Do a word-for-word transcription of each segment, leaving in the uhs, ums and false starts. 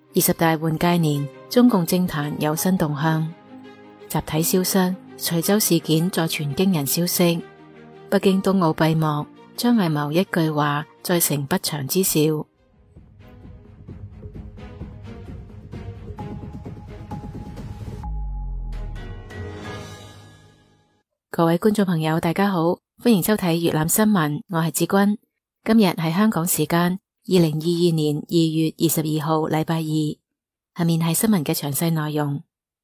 二十大換屆年，中共政壇有新動向，集體消失，徐州事件再傳驚人消息。北京冬奧閉幕，張藝謀一句話再成不祥之兆。各位觀眾朋友，大家好，歡迎收睇粵覽新聞，我係志君。今日係香港時間二零二二年二月二十二號，禮拜二。下面係新聞嘅詳細內容。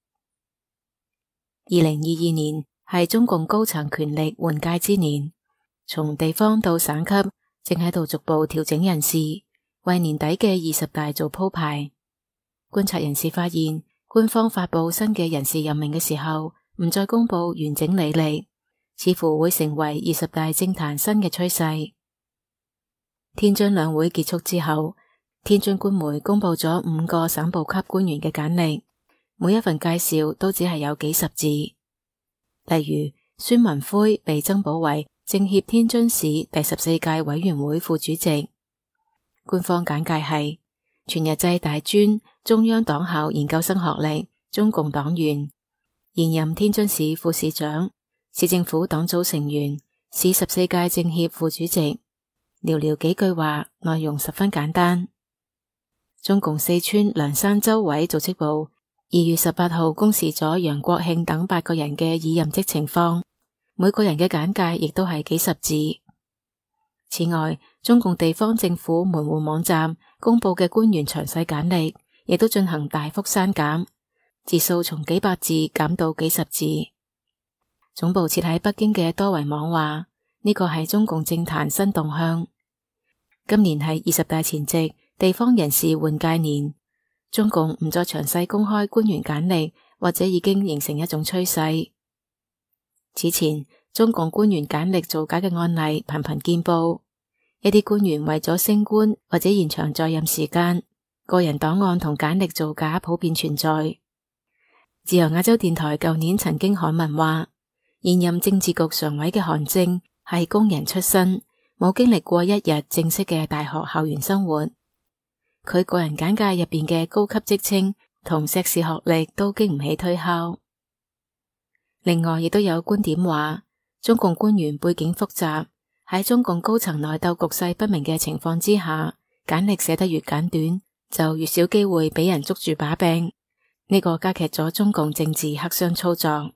二零二二年係中共高層權力換屆之年，從地方到省級正喺度逐步調整人事，為年底嘅二十大做鋪排。觀察人士發現，官方發佈新嘅人事任命嘅時候，唔再公布完整履歷，似乎會成為二十大政壇新嘅趨勢。天津兩會結束之後，天津官媒公布咗五個省部級官員嘅簡歷，每一份介紹都只係有幾十字。例如，孫文輝被增補為政協天津市第十四屆委員會副主席。官方簡介係全日制大專、中央黨校研究生學歷，中共黨員，現任天津市副市長，市政府黨組成員，市十四屆政協副主席。寥寥幾句話，內容十分簡單。中共四川涼山州委組織部二月十八號公示咗楊國慶等八個人嘅已任職情況，每個人嘅簡介亦都係幾十字。此外，中共地方政府門戶網站公布嘅官員詳細簡歷，亦都進行大幅刪減，字數從幾百字減到幾十字。總部設喺北京嘅多維網話，呢個係中共政壇新動向。今年係二十大前夕，地方人事換屆年，中共唔再詳細公開官員簡歷，或者已經形成一種趨勢。此前，中共官員簡歷造假嘅案例頻頻見報，一啲官員為咗升官或者延長在任時間，個人檔案同簡歷造假普遍存在。自由亞洲電台舊年曾經刊文話，現任政治局常委嘅韓正係工人出身，冇經歷過一日正式嘅大學校園生活。佢個人簡介入邊嘅高級職稱同碩士學歷都經唔起推敲。另外，亦都有觀點話，中共官員背景複雜，喺中共高層內鬥局勢不明嘅情況之下，簡歷寫得越簡短，就越少機會俾人捉住把柄。呢個加劇咗中共政治黑箱操作。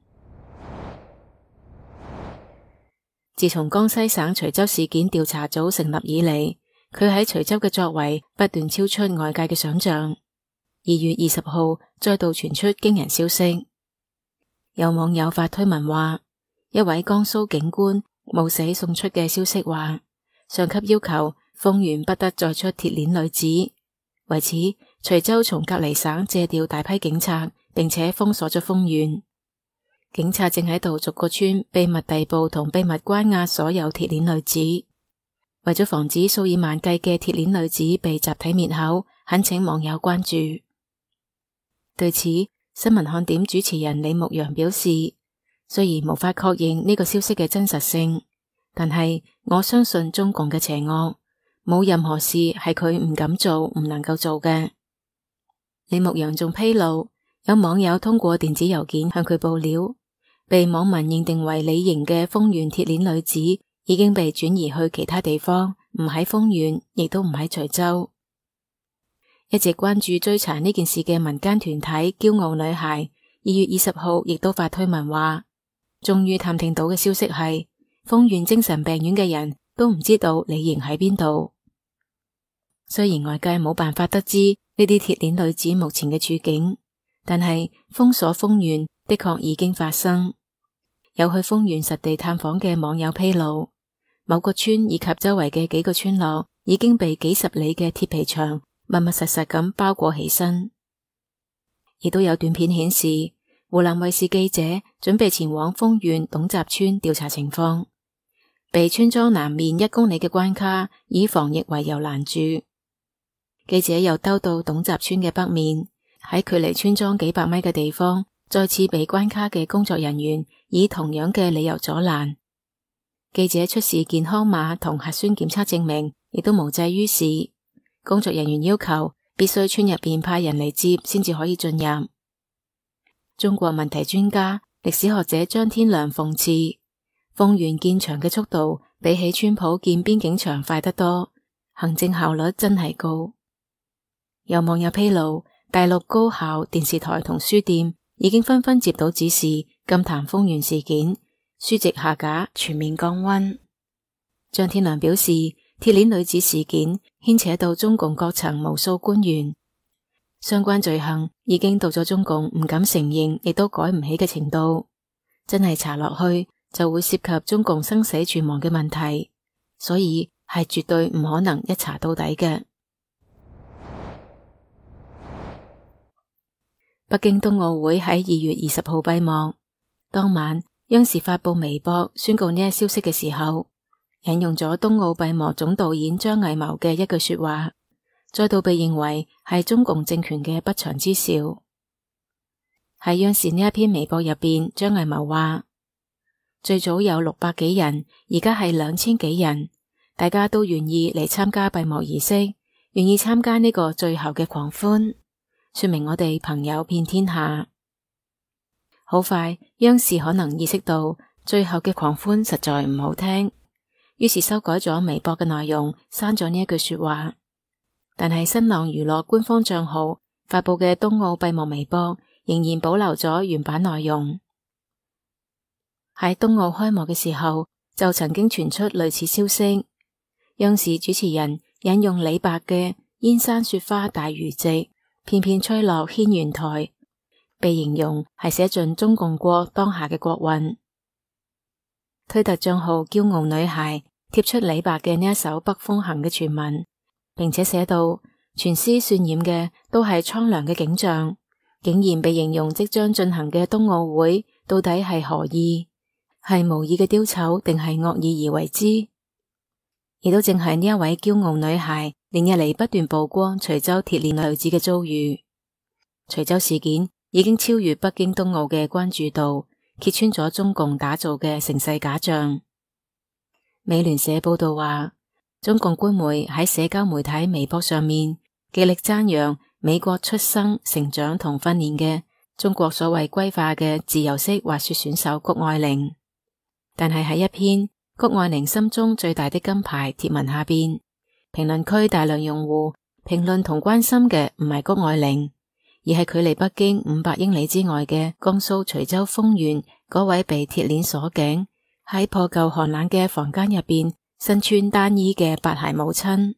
自從江西省徐州事件調查組成立以嚟，佢喺徐州嘅作為不斷超出外界嘅想象。二月二十號再度傳出驚人消息，有網友發推文話，一位江蘇警官冒死送出嘅消息話，上級要求豐縣不得再出鐵鏈女子，為此徐州從隔離省借調大批警察，並且封鎖咗豐縣。警察正喺度逐個村秘密逮捕同秘密關押所有鐵鏈女子。為咗防止數以萬計嘅鐵鏈女子被集體滅口，懇請網友關注。對此，新聞看點主持人李牧陽表示，雖然無法確認呢個消息嘅真實性，但係我相信中共嘅邪惡，冇任何事係佢唔敢做、唔能夠做嘅。李牧陽仲披露，有網友通過電子郵件向佢報料，被網民認定為李瑩嘅豐縣鐵鏈女子已經被轉移去其他地方，唔喺豐縣，亦都唔喺徐州。一直關注追查呢件事嘅民間團體驕傲女孩，二月二十號亦都發推文話，終於探聽到嘅消息係，豐縣精神病院嘅人都唔知道李瑩喺邊度。雖然外界冇辦法得知呢啲鐵鏈女子目前嘅處境，但係封鎖豐縣的確已經發生。有去豐縣實地探訪嘅網友披露，某個村以及周圍嘅幾個村落已經被幾十里嘅鐵皮牆密密實實咁包裹起身。亦都有短片顯示，湖南衛視記者準備前往豐縣董集村調查情況，被村莊南面一公里嘅關卡以防疫為由攔住。記者又兜到董集村嘅北面，喺距離村莊幾百米嘅地方，再次被關卡嘅工作人員以同樣嘅理由阻攔。記者出示健康碼同核酸檢測證明，亦都無濟於事。工作人員要求必須村入邊派人嚟接先至可以進入。中國問題專家、歷史學者張天良諷刺，豐縣建牆嘅速度比起川普建邊境牆快得多，行政效率真係高。有網友披露，大陸高校、電視台同書店已經紛紛接到指示，禁談豐縣事件，書籍下架，全面降溫。張天良表示，鐵鏈女子事件牽扯到中共各層無數官員，相關罪行已經到咗中共唔敢承認亦都改唔起嘅程度，真係查落去就會涉及中共生死存亡嘅問題，所以係絕對唔可能一查到底嘅。北京冬奧會喺二月二十號閉幕，當晚央視發佈微博宣告呢一消息嘅時候，引用咗冬奧閉幕總導演張藝謀嘅一句說話，再度被認為係中共政權嘅不祥之兆。喺央視呢一篇微博入邊，張藝謀話：最早有六百幾人，而家係兩千幾人，大家都願意嚟參加閉幕儀式，願意參加呢個最後嘅狂歡，說明我哋朋友遍天下。好快，央視可能意識到最後嘅狂歡實在唔好聽，於是修改咗微博嘅內容，刪咗呢一句說話。但係新浪娛樂官方賬號發佈嘅冬奧閉幕微博仍然保留咗原版內容。喺冬奧開幕嘅時候，就曾經傳出類似消息，央視主持人引用李白嘅燕山雪花大如席，片片吹落軒轅台，被形容係寫盡中共國當下嘅國運。推特賬號驕傲女孩貼出李白嘅呢一首北風行嘅全文，並且寫到全詩渲染嘅都係蒼涼嘅景象，竟然被形容即將進行嘅冬奧會到底係何意？係無意嘅丟醜定係惡意而為之？亦都正係呢一位驕傲女孩連日嚟不斷曝光徐州鐵鏈女子嘅遭遇。徐州事件已經超越北京冬奧嘅關注度，揭穿咗中共打造嘅盛世假象。美聯社報道話，中共官媒喺社交媒體微博上面極力讚揚美國出生、成長同訓練嘅中國所謂歸化嘅自由式滑雪選手谷愛凌。但係喺一篇谷愛凌心中最大的金牌貼文下邊，評論區大量用戶評論同關心嘅唔係谷愛凌，而係距離北京五百英里之外嘅江蘇徐州豐縣嗰位被鐵鏈鎖頸喺破舊寒冷嘅房間入邊身穿單衣嘅八孩母親。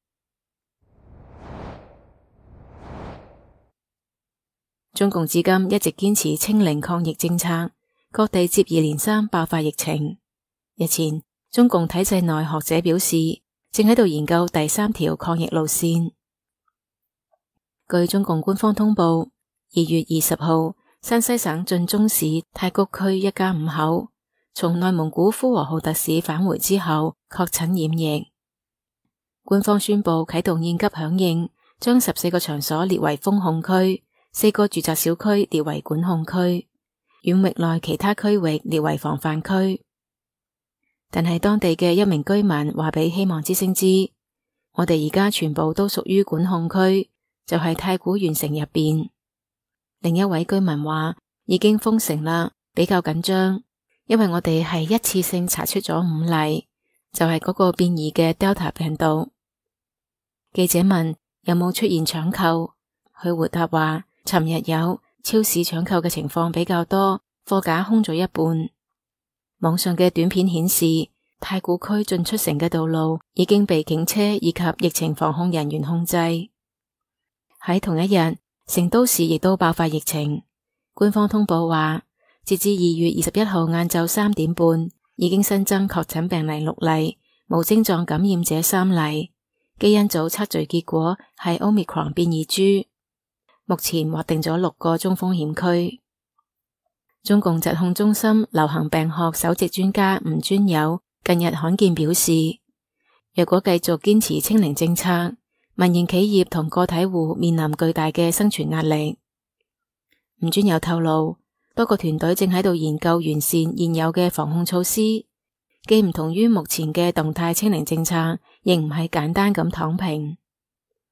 中共至今一直堅持清零抗疫政策，各地接二連三爆發疫情。日前，中共體制內學者表示，正喺度研究第三條抗疫路線。據中共官方通報，二月二十號，山西省晉中市太谷區一家五口從內蒙古呼和浩特市返回之後確診染疫。官方宣布啟動應急響應，將十四個場所列為封控區，四個住宅小區列為管控區，縣域內其他區域列為防範區。但係當地嘅一名居民話俾希望之聲知，我哋而家全部都屬於管控區，就係太古縣城入邊。另一位居民話已經封城啦，比較緊張，因為我哋係一次性查出咗五例，就係嗰個變異嘅 Delta 病毒。記者問有冇出現搶購，佢回答話尋日有，超市搶購嘅情況比較多，貨架空咗一半。網上嘅短片顯示，太古區進出城嘅道路已經被警車以及疫情防控人員控制。喺同一日，成都市亦都爆發疫情。官方通報話，截至二月二十一號晏晝三點半，已經新增確診病例六例，無症狀感染者三例，基因組測序結果係 Omicron 變異株。目前劃定咗六個中風險區。中共疾控中心流行病學首席專家吳尊友近日罕見表示，若果繼續堅持清零政策，民營企業同個體戶面臨巨大嘅生存壓力。吳尊友透露，多個團隊正喺度研究完善現有嘅防控措施，既唔同於目前嘅動態清零政策，亦唔係簡單咁躺平。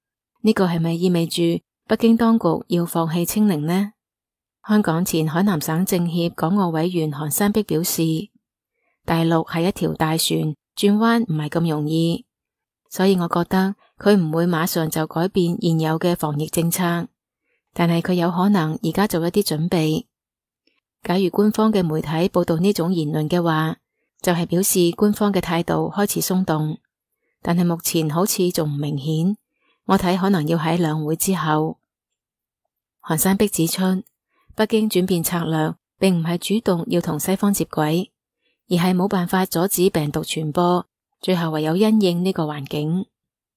呢個係咪意味住北京當局要放棄清零呢？香港前海南省政協港澳委員韓山碧表示，大陸係一條大船，轉彎唔係咁容易，所以我覺得佢唔會馬上就改變現有嘅防疫政策，但係佢有可能而家做一啲準備。假如官方嘅媒體報道呢種言論嘅話，就係表示官方嘅態度開始鬆動，但係目前好似仲唔明顯，我睇可能要喺兩會之後。韓山碧指出，北京轉變策略並唔係主動要同西方接軌，而係冇辦法阻止病毒傳播，最後唯有因應呢個環境。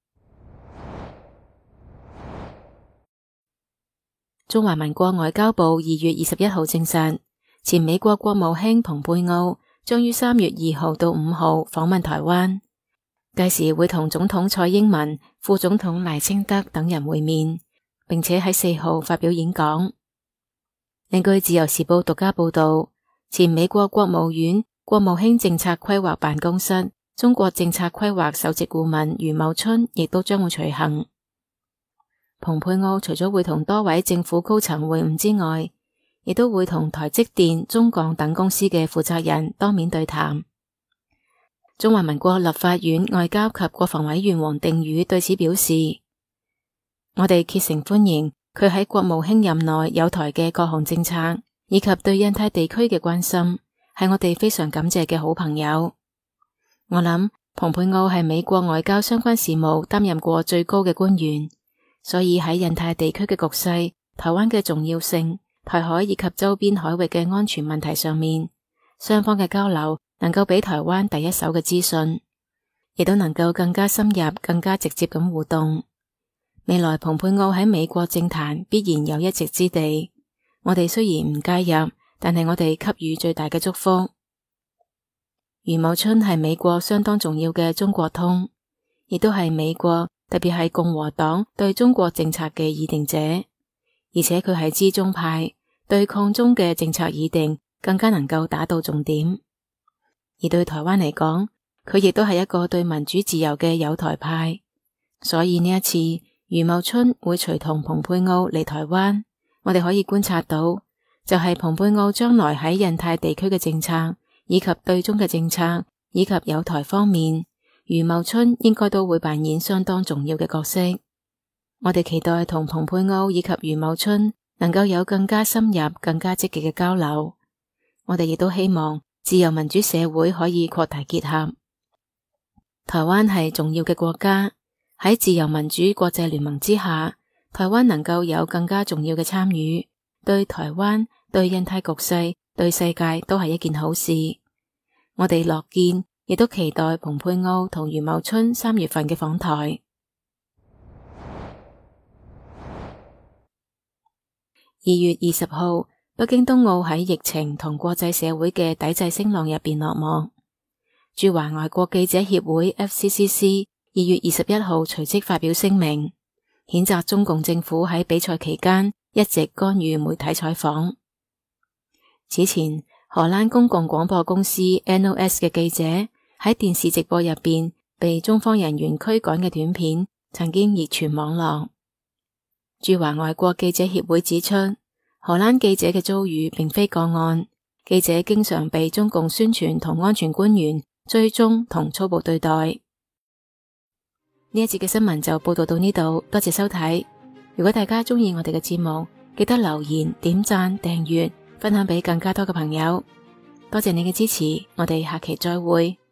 中華民國外交部二月二十一號證實，前美國國務卿蓬佩奧將於三月二號到五號訪問台灣，屆時會同總統蔡英文、副總統賴清德等人會面，並且喺四號發表演講。另據自由時報獨家報道，前美國國務院國務卿政策規劃辦公室中國政策規劃首席顧問余茂春亦都將會隨行。蓬佩奧除咗會同多位政府高層會晤之外，亦都會同台積電、中鋼等公司嘅負責人當面對談。中華民國立法院外交及國防委員王定宇對此表示，我哋竭誠歡迎佢喺國務卿任內有台嘅各項政策，以及對印太地區嘅關心，係我哋非常感謝嘅好朋友。我諗蓬佩奧係美國外交相關事務擔任過最高嘅官員，所以喺印太地區嘅局勢、台灣嘅重要性、台海以及周邊海域嘅安全問題上面，雙方嘅交流能夠俾台灣第一手嘅資訊，亦都能夠更加深入、更加直接咁互動。未來蓬佩奧喺美國政壇必然有一席之地，我哋雖然唔介入，但係我哋給予最大嘅祝福。余茂春係美國相當重要嘅中國通，亦都係美國特別係共和黨對中國政策嘅擬定者，而且佢係知中派，對抗中嘅政策擬定更加能夠打到重點。而對台灣嚟講，佢亦都係一個對民主自由嘅友台派，所以呢一次余茂春會隨同蓬佩奧嚟台灣，我哋可以觀察到，就係蓬佩奧將來喺印太地區嘅政策，以及對中嘅政策，以及友台方面，余茂春應該都會扮演相當重要嘅角色。我哋期待同蓬佩奧以及余茂春能夠有更加深入、更加積極嘅交流。我哋亦都希望自由民主社會可以擴大結合。台灣係重要嘅國家，喺自由民主國際聯盟之下，台灣能夠有更加重要嘅參與，對台灣、對印太局勢、對世界都係一件好事。我哋樂見，亦都期待蓬佩奧同余茂春三月份嘅訪台。二月二十號，北京冬奧喺疫情同國際社會嘅抵制聲浪入邊落幕。駐華外國記者協會 F C C C 二月二十一號隨即發表聲明，譴責中共政府喺比賽期間一直干預媒體採訪。此前，荷蘭公共廣播公司 N O S 嘅記者喺電視直播入邊被中方人員驅趕嘅短片曾經熱傳網絡。駐華外國記者協會指出，荷蘭記者嘅遭遇並非個案，記者經常被中共宣傳同安全官員追蹤同粗暴對待。呢一節嘅新聞就報道到呢度，多謝收睇。如果大家鍾意我哋嘅節目，記得留言、點讚、訂閱、分享俾更加多嘅朋友。多謝你嘅支持，我哋下期再會。